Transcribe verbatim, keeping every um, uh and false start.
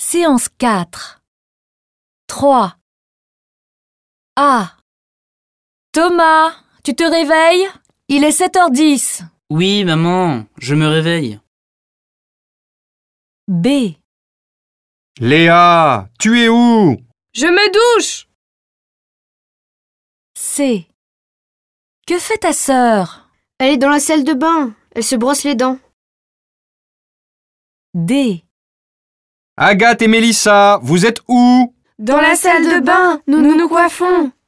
Séance quatre. trois. A. Thomas, tu te réveilles? Il est sept heures dix. Oui, maman, je me réveille. B. Léa, tu es où? Je me douche. C. Que fait ta sœur? Elle est dans la salle de bain. Elle se brosse les dents. D. Agathe et Mélissa, vous êtes où? Dans la salle de bain, nous nous, nous coiffons.